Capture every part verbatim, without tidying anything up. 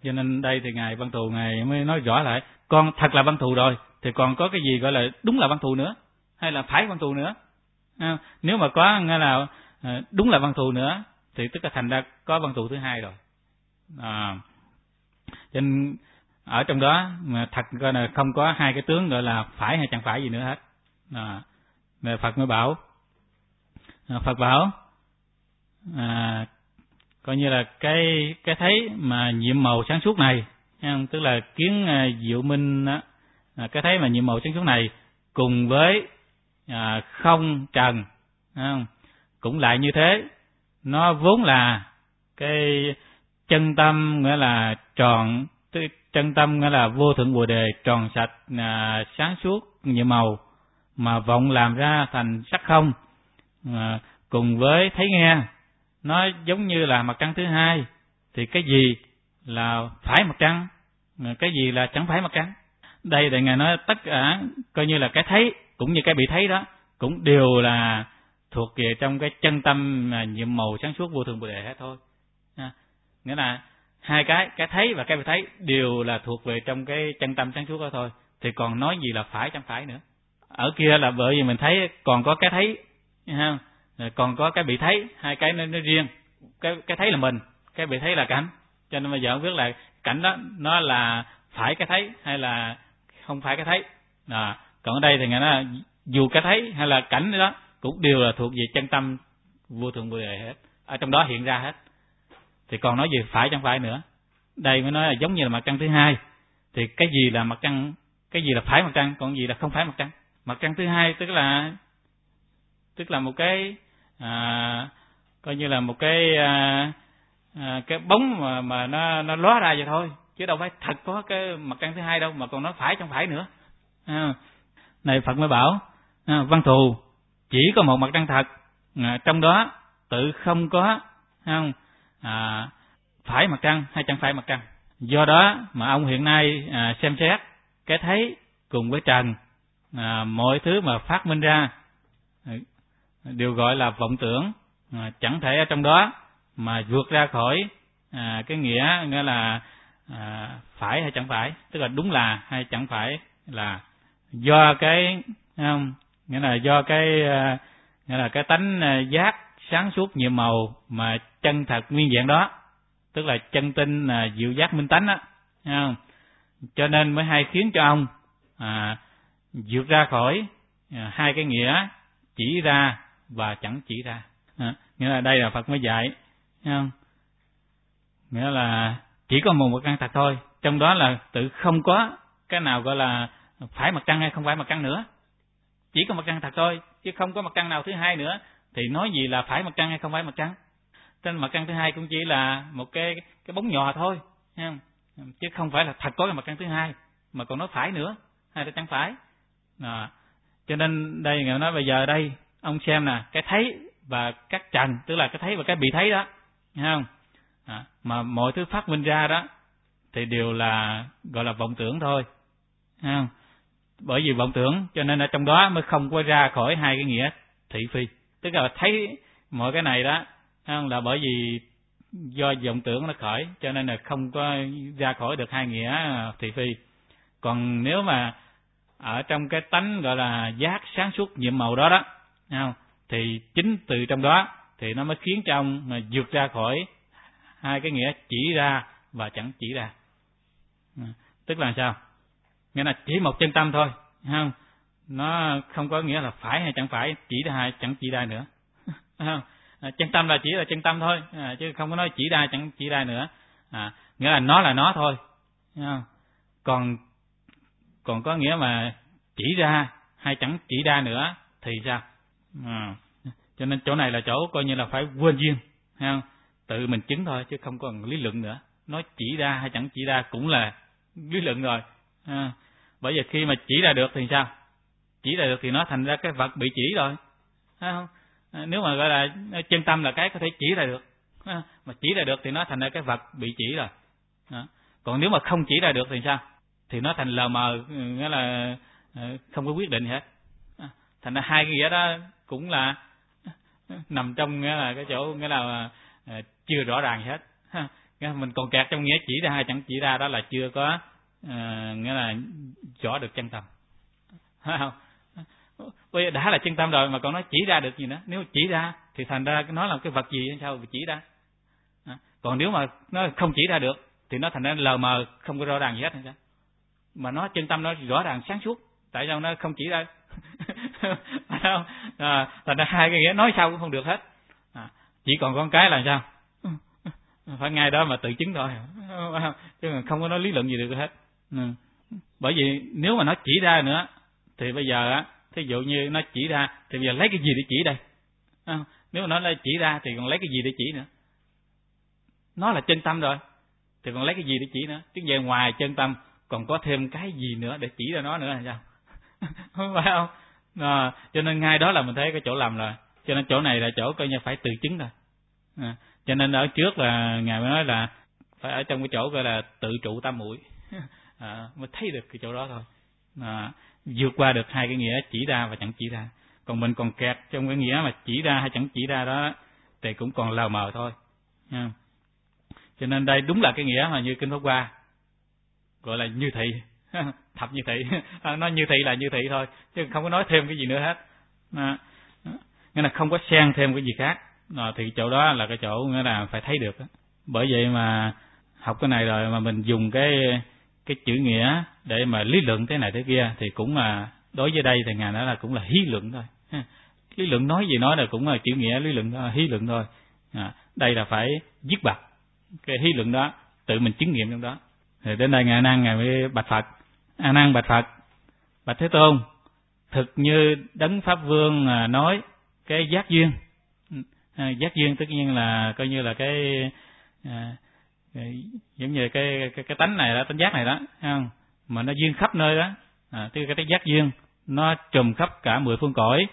Cho nên đây thì ngài Văn Thù ngài mới nói rõ lại, con thật là Văn Thù rồi thì còn có cái gì gọi là đúng là Văn Thù nữa hay là phải Văn Thù nữa. À, nếu mà có nghe là à, đúng là Văn Thù nữa thì tức là thành ra có Văn Thù thứ hai rồi. À, cho nên ở trong đó mà thật coi là không có hai cái tướng gọi là phải hay chẳng phải gì nữa hết. À, Phật mới bảo, à, Phật bảo à, coi như là cái cái thấy mà nhiệm màu sáng suốt này, tức là kiến à, diệu minh á, à, cái thấy mà nhiệm màu sáng suốt này cùng với à, không trần, không? Cũng lại như thế, nó vốn là cái chân tâm nghĩa là tròn, chân tâm nghĩa là vô thượng bồ đề tròn sạch à, sáng suốt nhiệm màu mà vọng làm ra thành sắc không, à, cùng với thấy nghe nó giống như là mặt trăng thứ hai, thì cái gì là phải mặt trăng, cái gì là chẳng phải mặt trăng. Đây thì ngài nói tất cả coi như là cái thấy cũng như cái bị thấy đó cũng đều là thuộc về trong cái chân tâm nhiệm màu sáng suốt vô thượng bồ đề hết thôi. À, nghĩa là hai cái cái thấy và cái bị thấy đều là thuộc về trong cái chân tâm sáng suốt đó thôi, thì còn nói gì là phải chẳng phải nữa. Ở kia là bởi vì mình thấy còn có cái thấy, không? Còn có cái bị thấy, hai cái nó, nó riêng. Cái cái thấy là mình, cái bị thấy là cảnh. Cho nên bây giờ không biết là cảnh đó nó là phải cái thấy hay là không phải cái thấy. À, còn ở đây thì ngài nói dù cái thấy hay là cảnh đó cũng đều là thuộc về chân tâm vô thượng bồ đề hết, ở trong đó hiện ra hết. Thì còn nói gì phải chẳng phải nữa. Đây mới nói là giống như là mặt trăng thứ hai, thì cái gì là mặt trăng, cái gì là phải mặt trăng, còn gì là không phải mặt trăng. Mặt trăng thứ hai tức là tức là một cái à, coi như là một cái à, à, cái bóng mà mà nó nó lóa ra vậy thôi, chứ đâu phải thật có cái mặt trăng thứ hai đâu, mà còn nó phải chẳng phải nữa. À, này Phật mới bảo à, Văn Thù chỉ có một mặt trăng thật, à, trong đó tự không có không à, phải mặt trăng hay chẳng phải mặt trăng. Do đó mà ông hiện nay à, xem xét cái thấy cùng với trần, à, mọi thứ mà phát minh ra đều gọi là vọng tưởng, à, chẳng thể ở trong đó mà vượt ra khỏi à, cái nghĩa nghĩa là à, phải hay chẳng phải, tức là đúng là hay chẳng phải, là do cái không, nghĩa là do cái à, nghĩa là cái tánh à, giác sáng suốt nhiệm màu mà chân thật nguyên vẹn đó, tức là chân tinh à, diệu giác minh tánh đó, không? Cho nên mới hay khiến cho ông à, vượt ra khỏi à, hai cái nghĩa chỉ ra và chẳng chỉ ra. À, nghĩa là đây là Phật mới dạy, không? Nghĩa là chỉ có một mặt trăng thật thôi, trong đó là tự không có cái nào gọi là phải mặt trăng hay không phải mặt trăng nữa, chỉ có mặt trăng thật thôi, chứ không có mặt trăng nào thứ hai nữa, thì nói gì là phải mặt trăng hay không phải mặt trăng. Trên mặt trăng thứ hai cũng chỉ là một cái cái bóng nhò thôi, không? Chứ không phải là thật có cái mặt trăng thứ hai, mà còn nói phải nữa hay là chẳng phải. À, cho nên đây người nói bây giờ đây ông xem nè, cái thấy và các trần, tức là cái thấy và cái bị thấy đó, thấy không? À, mà mọi thứ phát minh ra đó thì đều là gọi là vọng tưởng thôi, thấy không? Bởi vì vọng tưởng cho nên ở trong đó mới không có ra khỏi hai cái nghĩa thị phi, tức là thấy mọi cái này đó, thấy không? Là bởi vì do vọng tưởng nó khởi, cho nên là không có ra khỏi được hai nghĩa thị phi. Còn nếu mà ở trong cái tánh gọi là giác sáng suốt nhiệm màu đó đó, thấy không? Thì chính từ trong đó thì nó mới khiến cho ông mà vượt ra khỏi hai cái nghĩa chỉ ra và chẳng chỉ ra. À, tức là sao? Nghĩa là chỉ một chân tâm thôi, thấy không? Nó không có nghĩa là phải hay chẳng phải, chỉ ra hay chẳng chỉ ra nữa. Thấy không? À, chân tâm là chỉ là chân tâm thôi, à, chứ không có nói chỉ ra chẳng chỉ ra nữa. À, nghĩa là nó là nó thôi, thấy không? Còn còn có nghĩa mà chỉ ra hay chẳng chỉ ra nữa thì sao? À, cho nên chỗ này là chỗ coi như là phải quên duyên, thấy không? Tự mình chứng thôi chứ không còn lý luận nữa. Nói chỉ ra hay chẳng chỉ ra cũng là lý luận rồi. À, bởi vì khi mà chỉ ra được thì sao? Chỉ ra được thì nó thành ra cái vật bị chỉ rồi, thấy không? À, nếu mà gọi là chân tâm là cái có thể chỉ ra được, à, mà chỉ ra được thì nó thành ra cái vật bị chỉ rồi. À, còn nếu mà không chỉ ra được thì sao? Thì nó thành lờ mờ, nghĩa là không có quyết định hết. À, thành ra hai cái nghĩa đó cũng là nằm trong nghĩa là cái chỗ nghĩa là à, chưa rõ ràng hết. Mình còn kẹt trong nghĩa chỉ ra hay chẳng chỉ ra, đó là chưa có à, nghĩa là rõ được chân tâm. Phải không? Bây giờ đã là chân tâm rồi mà còn nói chỉ ra được gì nữa? Nếu chỉ ra thì thành ra nó là cái vật gì hay sao chỉ ra? À, còn nếu mà nó không chỉ ra được thì nó thành ra lờ mờ, không có rõ ràng gì hết hay sao? Mà nó chân tâm nó rõ ràng sáng suốt, tại sao nó không chỉ ra? Phải không? À, thành ra hai cái nghĩa nói sao cũng không được hết. À, chỉ còn con cái là sao? Phải ngay đó mà tự chứng thôi, chứ không có nói lý luận gì được hết. Ừ. Bởi vì nếu mà nó chỉ ra nữa thì bây giờ á, thí dụ như nó chỉ ra thì bây giờ lấy cái gì để chỉ đây? À, nếu mà nó lấy chỉ ra thì còn lấy cái gì để chỉ nữa? Nó là chân tâm rồi thì còn lấy cái gì để chỉ nữa? Chứ về ngoài chân tâm còn có thêm cái gì nữa để chỉ ra nó nữa là sao? Không phải không? À, cho nên ngay đó là mình thấy cái chỗ lầm rồi. Cho nên chỗ này là chỗ coi như phải tự chứng rồi. À, cho nên ở trước là ngài mới nói là phải ở trong cái chỗ gọi là tự trụ tam muội, à, mới thấy được cái chỗ đó thôi. À, vượt qua được hai cái nghĩa chỉ ra và chẳng chỉ ra. Còn mình còn kẹt trong cái nghĩa mà chỉ ra hay chẳng chỉ ra đó thì cũng còn lờ mờ thôi. À, cho nên đây đúng là cái nghĩa mà như Kinh Pháp Hoa gọi là như thị, thập như thị. Nói như thị là như thị thôi, chứ không có nói thêm cái gì nữa hết. À, nghĩa là không có xen thêm cái gì khác. À, thì chỗ đó là cái chỗ nghĩa là phải thấy được đó. Bởi vậy mà học cái này rồi mà mình dùng cái cái chữ nghĩa để mà lý luận thế này thế kia thì cũng là đối với đây thì ngài nói là cũng là hí luận thôi. Lý luận nói gì nói là cũng là chữ nghĩa, lý luận đó là hí luận thôi. À, đây là phải viết bạch cái hí luận đó, tự mình chứng nghiệm trong đó. Thì đến đây ngài A Nan ngài mới bạch Phật. A Nan bạch Phật: bạch Thế Tôn, thực như Đấng Pháp Vương nói cái giác duyên. À, giác duyên tất nhiên là coi như là cái, à, cái giống như cái cái cái tánh này đó, tánh giác này đó, thấy không? Mà nó duyên khắp nơi đó. À, tức cái tánh giác duyên nó trùm khắp cả mười phương cõi.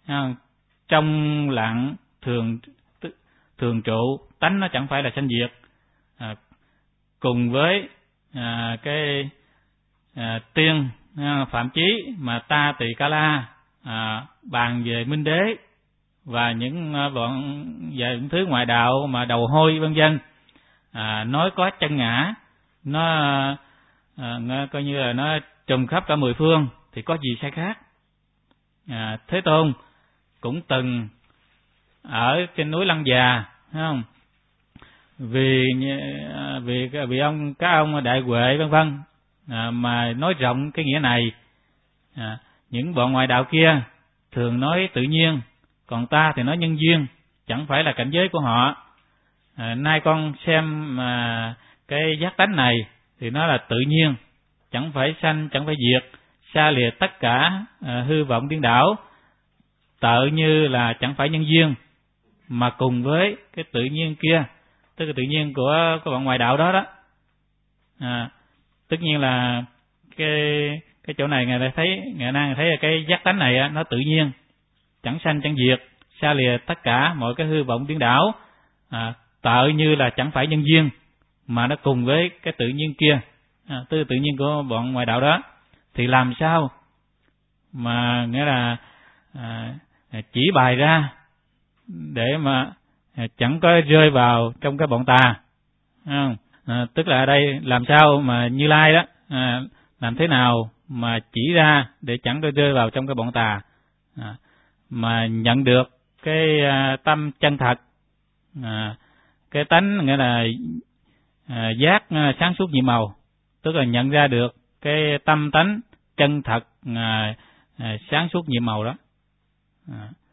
Trong lặng thường thường trụ, tánh nó chẳng phải là sanh diệt. À, cùng với à, cái à, tiên à, Phạm Chí mà Ta Tỳ Ca La à, bàn về Minh Đế và những bọn về những thứ ngoại đạo mà đầu hôi vân vân, à, nói có chân ngã, nó à, coi như là nó trùm khắp cả mười phương thì có gì sai khác? À, Thế Tôn cũng từng ở trên núi Lăng Già, thấy không? Vì vì vì ông các ông đại huệ vân vân à, mà nói rộng cái nghĩa này. À, những bọn ngoại đạo kia thường nói tự nhiên, còn ta thì nói nhân duyên, chẳng phải là cảnh giới của họ. À, nay con xem mà cái giác tánh này thì nó là tự nhiên, chẳng phải sanh, chẳng phải diệt, xa lìa tất cả à, hư vọng điên đảo, tự như là chẳng phải nhân duyên, mà cùng với cái tự nhiên kia, tức là tự nhiên của các bạn ngoại đạo đó đó. À, tất nhiên là cái cái chỗ này ngài thấy, ngài đang thấy là cái giác tánh này á, nó tự nhiên, chẳng sanh chẳng diệt, xa lìa tất cả mọi cái hư vọng điên đảo, à, tự như là chẳng phải nhân duyên, mà nó cùng với cái tự nhiên kia, à, tức là tự nhiên của bọn ngoại đạo đó, thì làm sao mà nghĩa là à, chỉ bày ra để mà chẳng có rơi vào trong cái bọn tà, à, à, tức là ở đây làm sao mà Như Lai đó à, làm thế nào mà chỉ ra để chẳng có rơi vào trong cái bọn tà, à, mà nhận được cái à, tâm chân thật, à, cái tánh nghĩa là à, giác à, sáng suốt nhiệm màu, tức là nhận ra được cái tâm tánh chân thật à, à, sáng suốt nhiệm màu đó. À,